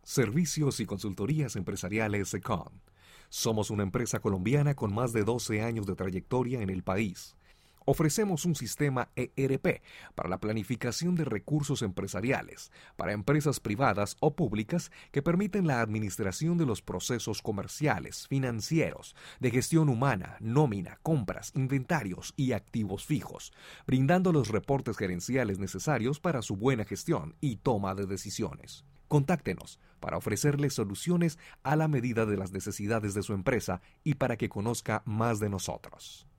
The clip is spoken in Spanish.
Servicios y consultorías empresariales Econ. Somos una empresa colombiana con más de 12 años de trayectoria en el país. Ofrecemos un sistema ERP para la planificación de recursos empresariales, para empresas privadas o públicas que permiten la administración de los procesos comerciales, financieros, de gestión humana, nómina, compras, inventarios y activos fijos, brindando los reportes gerenciales necesarios para su buena gestión y toma de decisiones. Contáctenos para ofrecerles soluciones a la medida de las necesidades de su empresa y para que conozca más de nosotros.